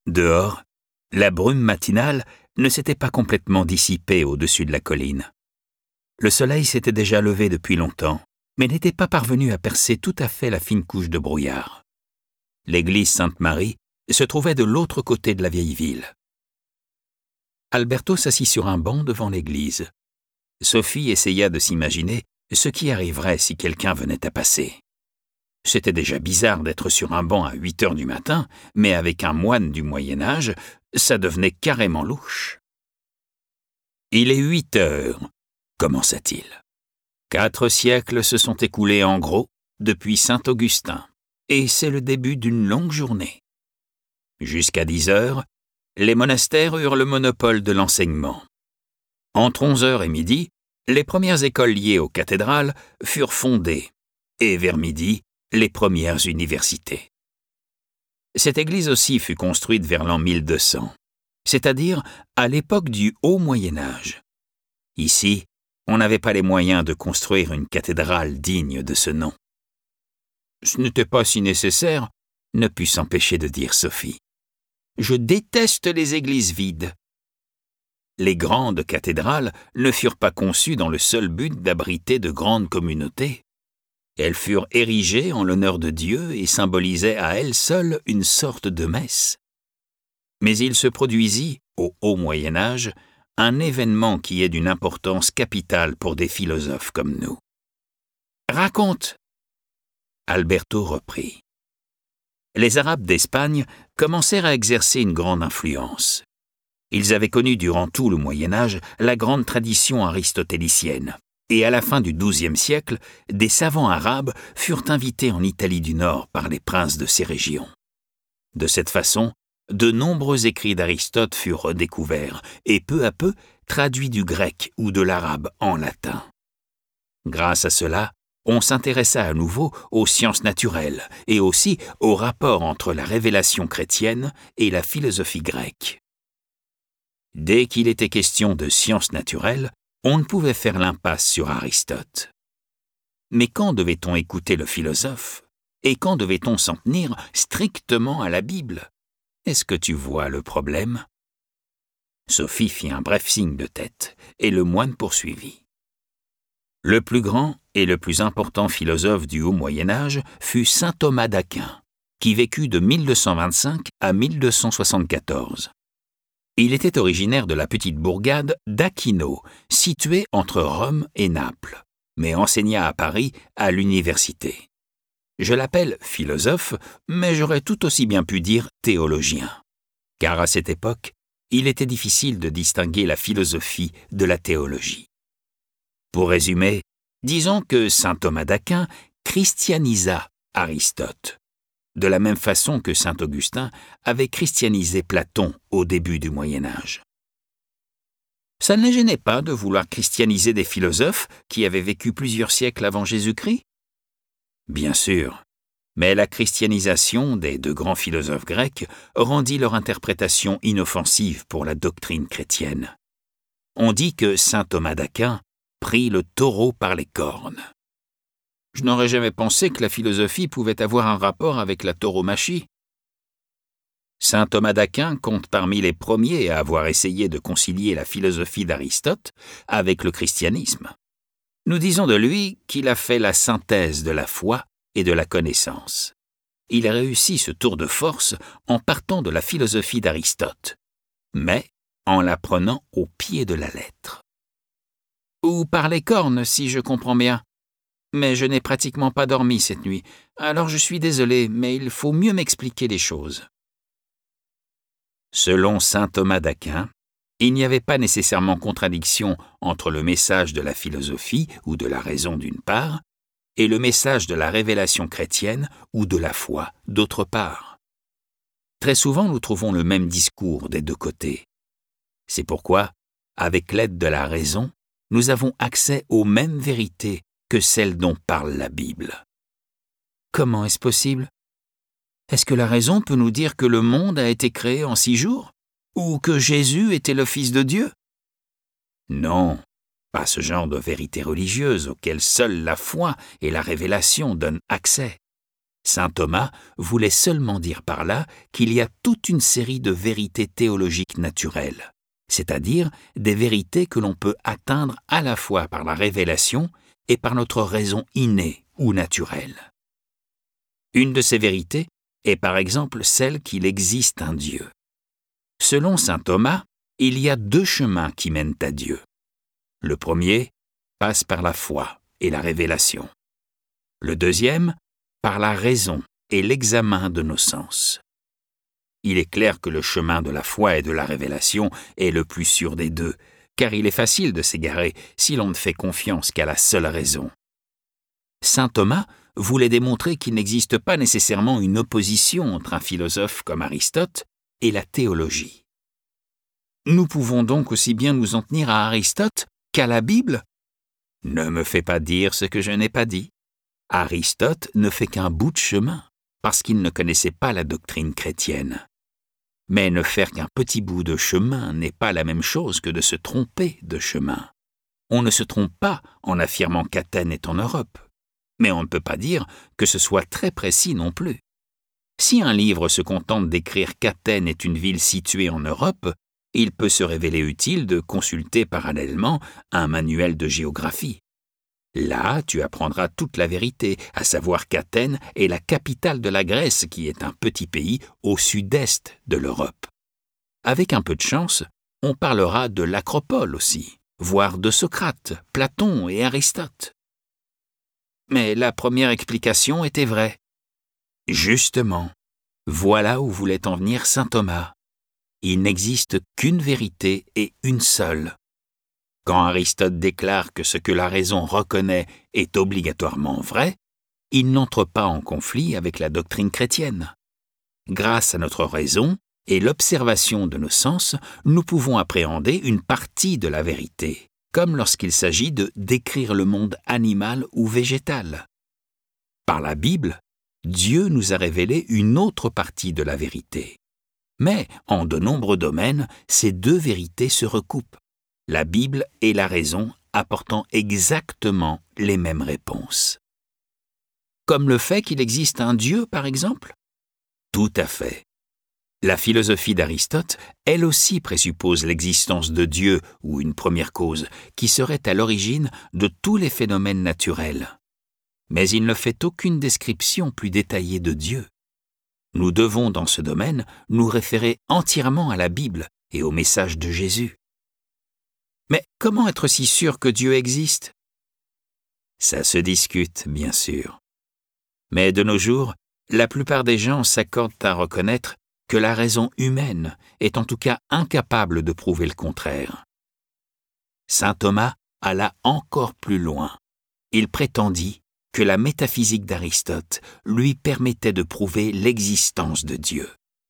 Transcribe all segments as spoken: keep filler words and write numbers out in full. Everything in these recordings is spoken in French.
Dehors, la brume matinale ne s'était pas complètement dissipée au-dessus de la colline. Le soleil s'était déjà levé depuis longtemps, mais n'était pas parvenu à percer tout à fait la fine couche de brouillard. L'église Sainte-Marie se trouvait de l'autre côté de la vieille ville. Alberto s'assit sur un banc devant l'église. Sophie essaya de s'imaginer ce qui arriverait si quelqu'un venait à passer. C'était déjà bizarre d'être sur un banc à huit heures du matin, mais avec un moine du Moyen-Âge, ça devenait carrément louche. « Il est huit heures, » commença-t-il. « Quatre siècles se sont écoulés en gros depuis Saint-Augustin, et c'est le début d'une longue journée. Jusqu'à dix heures, les monastères eurent le monopole de l'enseignement. Entre onze heures et midi, les premières écoles liées aux cathédrales furent fondées, et vers midi, les premières universités. Cette église aussi fut construite vers l'an mille deux cents, c'est-à-dire à l'époque du Haut Moyen-Âge. Ici, on n'avait pas les moyens de construire une cathédrale digne de ce nom. Ce n'était pas si nécessaire, ne put s'empêcher de dire Sophie. Je déteste les églises vides. Les grandes cathédrales ne furent pas conçues dans le seul but d'abriter de grandes communautés. Elles furent érigées en l'honneur de Dieu et symbolisaient à elles seules une sorte de messe. Mais il se produisit, au Haut Moyen-Âge, un événement qui est d'une importance capitale pour des philosophes comme nous. « Raconte !» Alberto reprit. Les Arabes d'Espagne commencèrent à exercer une grande influence. Ils avaient connu durant tout le Moyen-Âge la grande tradition aristotélicienne, et à la fin du douzième siècle, des savants arabes furent invités en Italie du Nord par les princes de ces régions. De cette façon, de nombreux écrits d'Aristote furent redécouverts et peu à peu traduits du grec ou de l'arabe en latin. Grâce à cela, on s'intéressa à nouveau aux sciences naturelles et aussi au rapport entre la révélation chrétienne et la philosophie grecque. Dès qu'il était question de sciences naturelles, on ne pouvait faire l'impasse sur Aristote. Mais quand devait-on écouter le philosophe et quand devait-on s'en tenir strictement à la Bible? Est-ce que tu vois le problème? Sophie fit un bref signe de tête et le moine poursuivit. Le plus grand et le plus important philosophe du Haut Moyen-Âge fut saint Thomas d'Aquin, qui vécut de mille deux cent vingt-cinq à mille deux cent soixante-quatorze. Il était originaire de la petite bourgade d'Aquino, située entre Rome et Naples, mais enseigna à Paris à l'université. Je l'appelle philosophe, mais j'aurais tout aussi bien pu dire théologien, car à cette époque, il était difficile de distinguer la philosophie de la théologie. Pour résumer, disons que saint Thomas d'Aquin christianisa Aristote, de la même façon que saint Augustin avait christianisé Platon au début du Moyen-Âge. Ça ne les gênait pas de vouloir christianiser des philosophes qui avaient vécu plusieurs siècles avant Jésus-Christ? Bien sûr, mais la christianisation des deux grands philosophes grecs rendit leur interprétation inoffensive pour la doctrine chrétienne. On dit que saint Thomas d'Aquin prit le taureau par les cornes. Je n'aurais jamais pensé que la philosophie pouvait avoir un rapport avec la tauromachie. Saint Thomas d'Aquin compte parmi les premiers à avoir essayé de concilier la philosophie d'Aristote avec le christianisme. Nous disons de lui qu'il a fait la synthèse de la foi et de la connaissance. Il a réussi ce tour de force en partant de la philosophie d'Aristote, mais en la prenant au pied de la lettre. Ou par les cornes, si je comprends bien. Mais je n'ai pratiquement pas dormi cette nuit, alors je suis désolé, mais il faut mieux m'expliquer les choses. Selon saint Thomas d'Aquin, il n'y avait pas nécessairement contradiction entre le message de la philosophie ou de la raison d'une part, et le message de la révélation chrétienne ou de la foi d'autre part. Très souvent, nous trouvons le même discours des deux côtés. C'est pourquoi, avec l'aide de la raison, nous avons accès aux mêmes vérités que celles dont parle la Bible. Comment est-ce possible? Est-ce que la raison peut nous dire que le monde a été créé en six jours? Ou que Jésus était le Fils de Dieu? Non, pas ce genre de vérité religieuse auquel seule la foi et la révélation donnent accès. Saint Thomas voulait seulement dire par là qu'il y a toute une série de vérités théologiques naturelles, c'est-à-dire des vérités que l'on peut atteindre à la fois par la révélation et par notre raison innée ou naturelle. Une de ces vérités est par exemple celle qu'il existe un Dieu. Selon saint Thomas, il y a deux chemins qui mènent à Dieu. Le premier passe par la foi et la révélation. Le deuxième, par la raison et l'examen de nos sens. Il est clair que le chemin de la foi et de la révélation est le plus sûr des deux, car il est facile de s'égarer si l'on ne fait confiance qu'à la seule raison. Saint Thomas voulait démontrer qu'il n'existe pas nécessairement une opposition entre un philosophe comme Aristote et la théologie. Nous pouvons donc aussi bien nous en tenir à Aristote qu'à la Bible ? Ne me fais pas dire ce que je n'ai pas dit. Aristote ne fait qu'un bout de chemin, parce qu'il ne connaissait pas la doctrine chrétienne. Mais ne faire qu'un petit bout de chemin n'est pas la même chose que de se tromper de chemin. On ne se trompe pas en affirmant qu'Athènes est en Europe, mais on ne peut pas dire que ce soit très précis non plus. Si un livre se contente d'écrire qu'Athènes est une ville située en Europe, il peut se révéler utile de consulter parallèlement un manuel de géographie. Là, tu apprendras toute la vérité, à savoir qu'Athènes est la capitale de la Grèce, qui est un petit pays au sud-est de l'Europe. Avec un peu de chance, on parlera de l'Acropole aussi, voire de Socrate, Platon et Aristote. Mais la première explication était vraie. Justement, voilà où voulait en venir saint Thomas. Il n'existe qu'une vérité et une seule. Quand Aristote déclare que ce que la raison reconnaît est obligatoirement vrai, il n'entre pas en conflit avec la doctrine chrétienne. Grâce à notre raison et l'observation de nos sens, nous pouvons appréhender une partie de la vérité, comme lorsqu'il s'agit de décrire le monde animal ou végétal. Par la Bible, Dieu nous a révélé une autre partie de la vérité. Mais, en de nombreux domaines, ces deux vérités se recoupent. La Bible et la raison apportant exactement les mêmes réponses. Comme le fait qu'il existe un Dieu, par exemple ? Tout à fait. La philosophie d'Aristote, elle aussi présuppose l'existence de Dieu ou une première cause, qui serait à l'origine de tous les phénomènes naturels. Mais il ne fait aucune description plus détaillée de Dieu. Nous devons, dans ce domaine, nous référer entièrement à la Bible et au message de Jésus. Mais comment être si sûr que Dieu existe ? Ça se discute, bien sûr. Mais de nos jours, la plupart des gens s'accordent à reconnaître que la raison humaine est en tout cas incapable de prouver le contraire. Saint Thomas alla encore plus loin. Il prétendit que la métaphysique d'Aristote lui permettait de prouver l'existence de Dieu.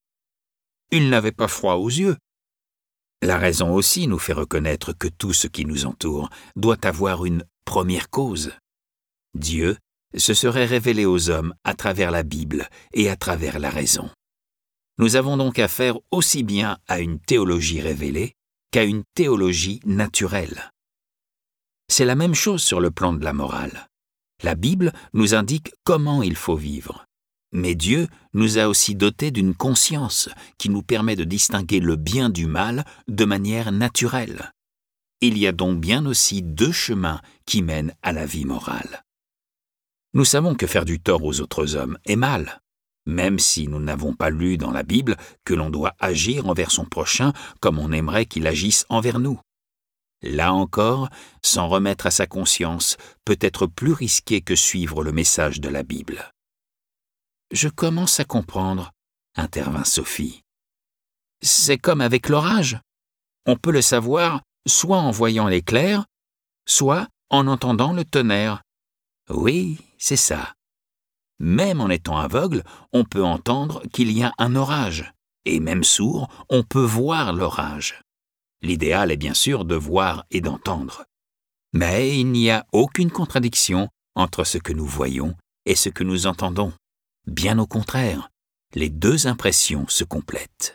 Il n'avait pas froid aux yeux. La raison aussi nous fait reconnaître que tout ce qui nous entoure doit avoir une première cause. Dieu se serait révélé aux hommes à travers la Bible et à travers la raison. Nous avons donc affaire aussi bien à une théologie révélée qu'à une théologie naturelle. C'est la même chose sur le plan de la morale. La Bible nous indique comment il faut vivre. Mais Dieu nous a aussi dotés d'une conscience qui nous permet de distinguer le bien du mal de manière naturelle. Il y a donc bien aussi deux chemins qui mènent à la vie morale. Nous savons que faire du tort aux autres hommes est mal, même si nous n'avons pas lu dans la Bible que l'on doit agir envers son prochain comme on aimerait qu'il agisse envers nous. Là encore, s'en remettre à sa conscience peut être plus risqué que suivre le message de la Bible. « Je commence à comprendre, » intervint Sophie. « C'est comme avec l'orage. On peut le savoir soit en voyant l'éclair, soit en entendant le tonnerre. » Oui, c'est ça. Même en étant aveugle, on peut entendre qu'il y a un orage, et même sourd, on peut voir l'orage. L'idéal est bien sûr de voir et d'entendre. Mais il n'y a aucune contradiction entre ce que nous voyons et ce que nous entendons. Bien au contraire, les deux impressions se complètent.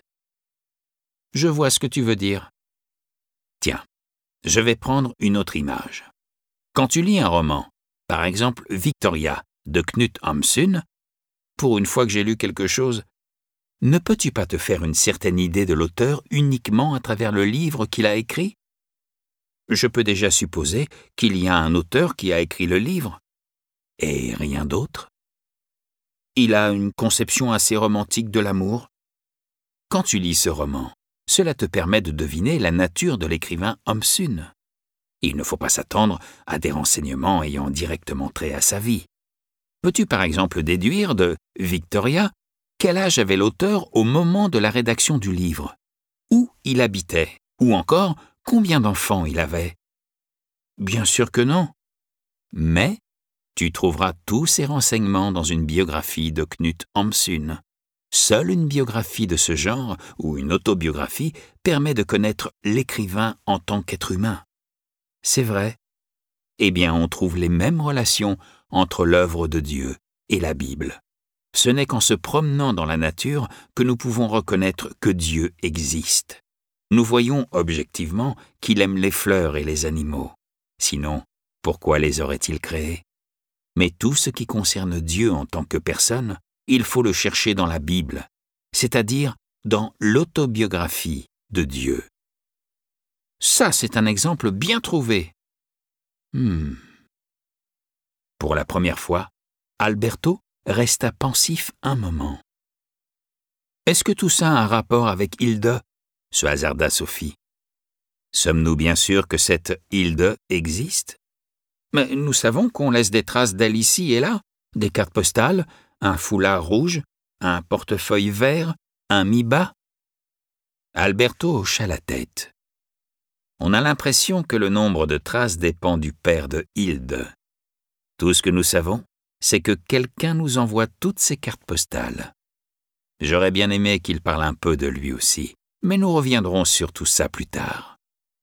Je vois ce que tu veux dire. Tiens, je vais prendre une autre image. Quand tu lis un roman, par exemple Victoria de Knut Hamsun, pour une fois que j'ai lu quelque chose. Ne peux-tu pas te faire une certaine idée de l'auteur uniquement à travers le livre qu'il a écrit? Je peux déjà supposer qu'il y a un auteur qui a écrit le livre, et rien d'autre. Il a une conception assez romantique de l'amour. Quand tu lis ce roman, cela te permet de deviner la nature de l'écrivain Homsun. Il ne faut pas s'attendre à des renseignements ayant directement trait à sa vie. Peux-tu par exemple déduire de Victoria quel âge avait l'auteur au moment de la rédaction du livre? Où il habitait? Ou encore, combien d'enfants il avait? Bien sûr que non. Mais tu trouveras tous ces renseignements dans une biographie de Knut Hamsun. Seule une biographie de ce genre, ou une autobiographie, permet de connaître l'écrivain en tant qu'être humain. C'est vrai. Eh bien, on trouve les mêmes relations entre l'œuvre de Dieu et la Bible. Ce n'est qu'en se promenant dans la nature que nous pouvons reconnaître que Dieu existe. Nous voyons objectivement qu'il aime les fleurs et les animaux. Sinon, pourquoi les aurait-il créés? Mais tout ce qui concerne Dieu en tant que personne, il faut le chercher dans la Bible, c'est-à-dire dans l'autobiographie de Dieu. Ça, c'est un exemple bien trouvé. Hmm. Pour la première fois, Alberto resta pensif un moment. Est-ce que tout ça a un rapport avec Hilde? Se hasarda Sophie. Sommes-nous bien sûrs que cette Hilde existe? Mais nous savons qu'on laisse des traces d'elle ici et là, des cartes postales, un foulard rouge, un portefeuille vert, un mi-bas. Alberto hocha la tête. On a l'impression que le nombre de traces dépend du père de Hilde. Tout ce que nous savons, c'est que quelqu'un nous envoie toutes ces cartes postales. J'aurais bien aimé qu'il parle un peu de lui aussi, mais nous reviendrons sur tout ça plus tard.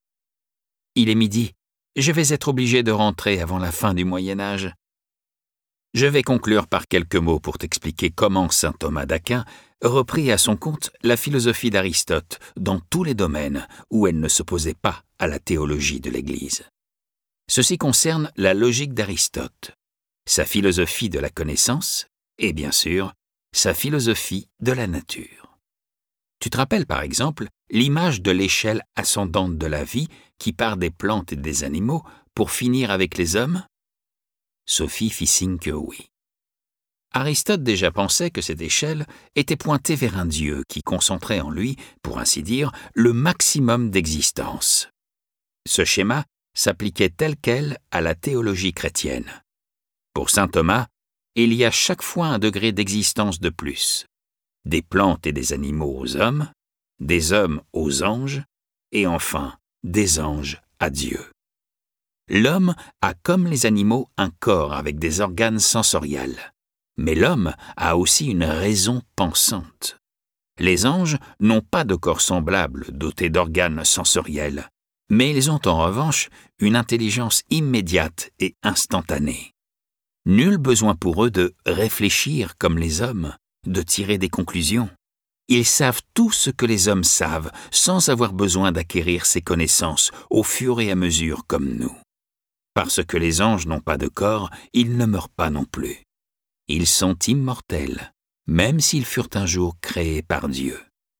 Il est midi. Je vais être obligé de rentrer avant la fin du Moyen-Âge. Je vais conclure par quelques mots pour t'expliquer comment saint Thomas d'Aquin reprit à son compte la philosophie d'Aristote dans tous les domaines où elle ne s'opposait pas à la théologie de l'Église. Ceci concerne la logique d'Aristote, sa philosophie de la connaissance et, bien sûr, sa philosophie de la nature. Tu te rappelles, par exemple, l'image de l'échelle ascendante de la vie qui part des plantes et des animaux pour finir avec les hommes? Sophie fit signe que oui. Aristote déjà pensait que cette échelle était pointée vers un Dieu qui concentrait en lui, pour ainsi dire, le maximum d'existence. Ce schéma s'appliquait tel quel à la théologie chrétienne. Pour saint Thomas, il y a chaque fois un degré d'existence de plus. Des plantes et des animaux aux hommes, des hommes aux anges, et enfin des anges à Dieu. L'homme a comme les animaux un corps avec des organes sensoriels, mais l'homme a aussi une raison pensante. Les anges n'ont pas de corps semblable doté d'organes sensoriels, mais ils ont en revanche une intelligence immédiate et instantanée. Nul besoin pour eux de réfléchir comme les hommes, de tirer des conclusions. Ils savent tout ce que les hommes savent, sans avoir besoin d'acquérir ces connaissances au fur et à mesure comme nous. Parce que les anges n'ont pas de corps, ils ne meurent pas non plus. Ils sont immortels, même s'ils furent un jour créés par Dieu.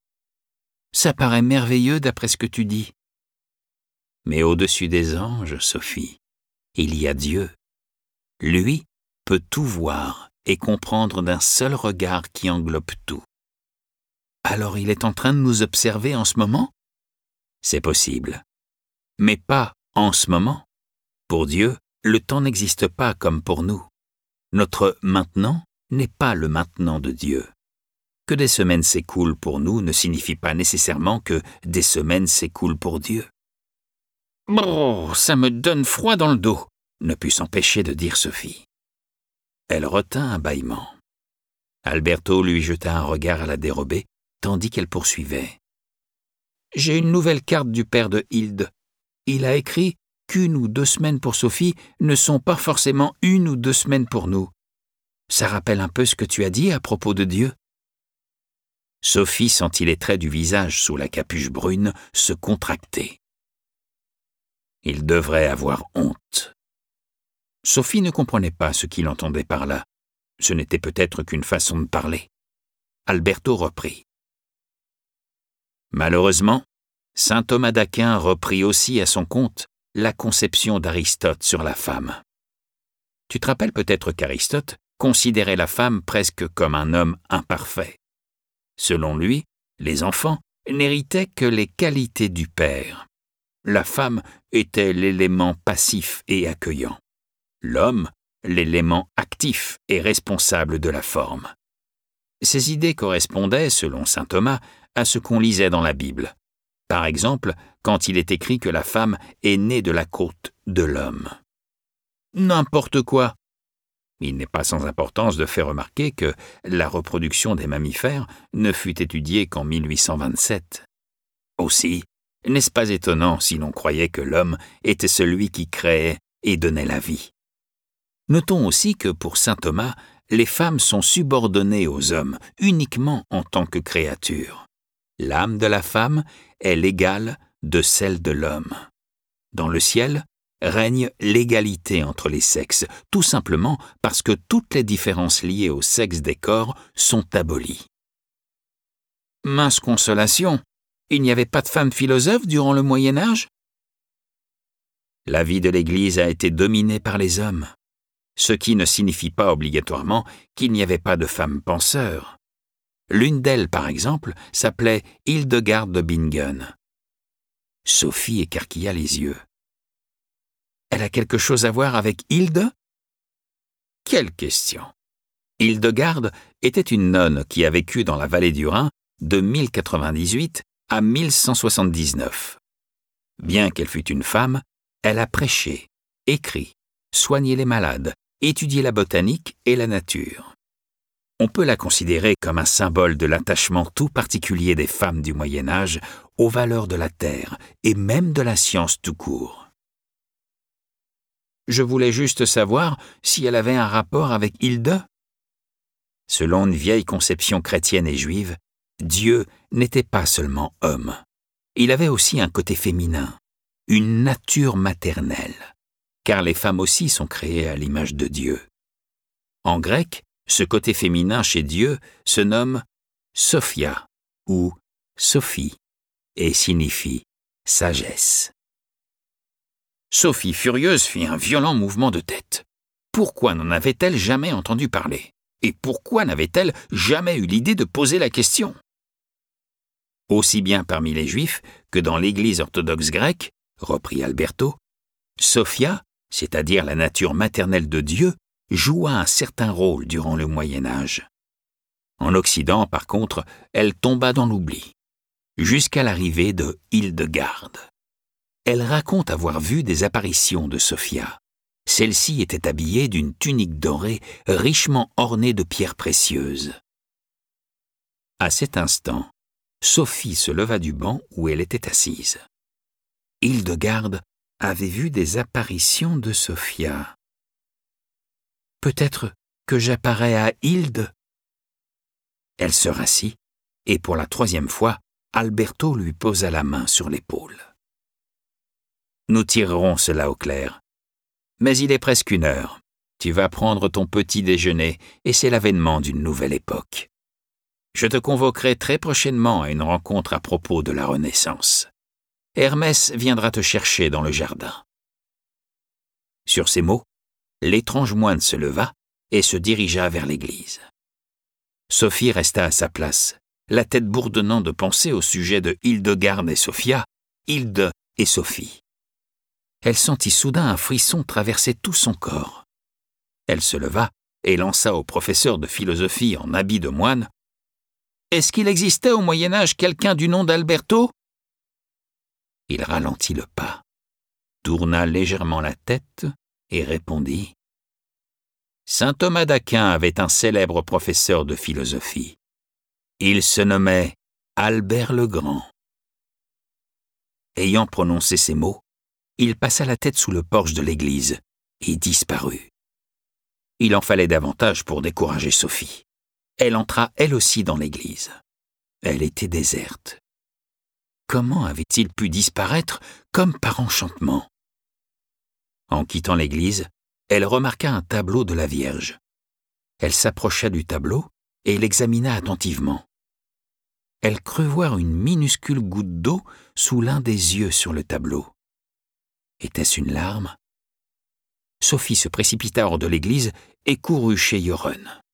Ça paraît merveilleux d'après ce que tu dis. Mais au-dessus des anges, Sophie, il y a Dieu. Lui peut tout voir et comprendre d'un seul regard qui englobe tout. Alors il est en train de nous observer en ce moment? C'est possible. Mais pas en ce moment. Pour Dieu, le temps n'existe pas comme pour nous. Notre maintenant n'est pas le maintenant de Dieu. Que des semaines s'écoulent pour nous ne signifie pas nécessairement que des semaines s'écoulent pour Dieu. « Brrr, ça me donne froid dans le dos », ne put s'empêcher de dire Sophie. Elle retint un bâillement. Alberto lui jeta un regard à la dérobée, tandis qu'elle poursuivait. « J'ai une nouvelle carte du père de Hilde. Il a écrit qu'une ou deux semaines pour Sophie ne sont pas forcément une ou deux semaines pour nous. Ça rappelle un peu ce que tu as dit à propos de Dieu. » Sophie sentit les traits du visage sous la capuche brune se contracter. Il devrait avoir honte. Sophie ne comprenait pas ce qu'il entendait par là, Ce n'était peut-être qu'une façon de parler. Alberto reprit. Malheureusement, saint Thomas d'Aquin reprit aussi à son compte la conception d'Aristote sur la femme. Tu te rappelles peut-être qu'Aristote considérait la femme presque comme un homme imparfait. Selon lui, les enfants n'héritaient que les qualités du père. La femme était l'élément passif et accueillant. L'homme, l'élément actif et responsable de la forme. Ces idées correspondaient, selon saint Thomas, à ce qu'on lisait dans la Bible. Par exemple, quand il est écrit que la femme est née de la côte de l'homme. N'importe quoi. Il n'est pas sans importance de faire remarquer que la reproduction des mammifères ne fut étudiée qu'en mille huit cent vingt-sept. Aussi, n'est-ce pas étonnant si l'on croyait que l'homme était celui qui créait et donnait la vie? Notons aussi que pour saint Thomas, les femmes sont subordonnées aux hommes uniquement en tant que créatures. L'âme de la femme est l'égale de celle de l'homme. Dans le ciel règne l'égalité entre les sexes, tout simplement parce que toutes les différences liées au sexe des corps sont abolies. Mince consolation, il n'y avait pas de femmes philosophes durant le Moyen Âge? La vie de l'Église a été dominée par les hommes, ce qui ne signifie pas obligatoirement qu'il n'y avait pas de femmes penseurs. L'une d'elles, par exemple, s'appelait Hildegarde de Bingen. Sophie écarquilla les yeux. Elle a quelque chose à voir avec Hilde? Quelle question! Hildegarde était une nonne qui a vécu dans la vallée du Rhin de mille quatre-vingt-dix-huit à mille cent soixante-dix-neuf. Bien qu'elle fût une femme, elle a prêché, écrit, soigné les malades, étudié la botanique et la nature. On peut la considérer comme un symbole de l'attachement tout particulier des femmes du Moyen Âge aux valeurs de la terre et même de la science tout court. Je voulais juste savoir si elle avait un rapport avec Hilde. Selon une vieille conception chrétienne et juive, Dieu n'était pas seulement homme. Il avait aussi un côté féminin, une nature maternelle, car les femmes aussi sont créées à l'image de Dieu. En grec, ce côté féminin chez Dieu se nomme Sophia ou Sophie et signifie sagesse. Sophie, furieuse, fit un violent mouvement de tête. Pourquoi n'en avait-elle jamais entendu parler? Et pourquoi n'avait-elle jamais eu l'idée de poser la question? Aussi bien parmi les Juifs que dans l'Église orthodoxe grecque, reprit Alberto, Sophia, c'est-à-dire la nature maternelle de Dieu, joua un certain rôle durant le Moyen Âge. En Occident, par contre, elle tomba dans l'oubli, jusqu'à l'arrivée de Hildegarde. Elle raconte avoir vu des apparitions de Sophia. Celle-ci était habillée d'une tunique dorée richement ornée de pierres précieuses. À cet instant, Sophie se leva du banc où elle était assise. Hildegarde avait vu des apparitions de Sophia. Peut-être que j'apparais à Hilde. Elle se rassit, et pour la troisième fois, Alberto lui posa la main sur l'épaule. Nous tirerons cela au clair. Mais il est presque une heure. Tu vas prendre ton petit déjeuner, et c'est l'avènement d'une nouvelle époque. Je te convoquerai très prochainement à une rencontre à propos de la Renaissance. Hermès viendra te chercher dans le jardin. Sur ces mots, l'étrange moine se leva et se dirigea vers l'église. Sophie resta à sa place, la tête bourdonnant de pensée au sujet de Hildegarde et Sophia, Hilde et Sophie. Elle sentit soudain un frisson traverser tout son corps. Elle se leva et lança au professeur de philosophie en habit de moine « Est-ce qu'il existait au Moyen-Âge quelqu'un du nom d'Alberto » Il ralentit le pas, tourna légèrement la tête et répondit « Saint Thomas d'Aquin avait un célèbre professeur de philosophie. Il se nommait Albert le Grand. » Ayant prononcé ces mots, il passa la tête sous le porche de l'église et disparut. Il en fallait davantage pour décourager Sophie. Elle entra elle aussi dans l'église. Elle était déserte. Comment avait-il pu disparaître comme par enchantement? En quittant l'église, elle remarqua un tableau de la Vierge. Elle s'approcha du tableau et l'examina attentivement. Elle crut voir une minuscule goutte d'eau sous l'un des yeux sur le tableau. Était-ce une larme? Sophie se précipita hors de l'église et courut chez Yoren.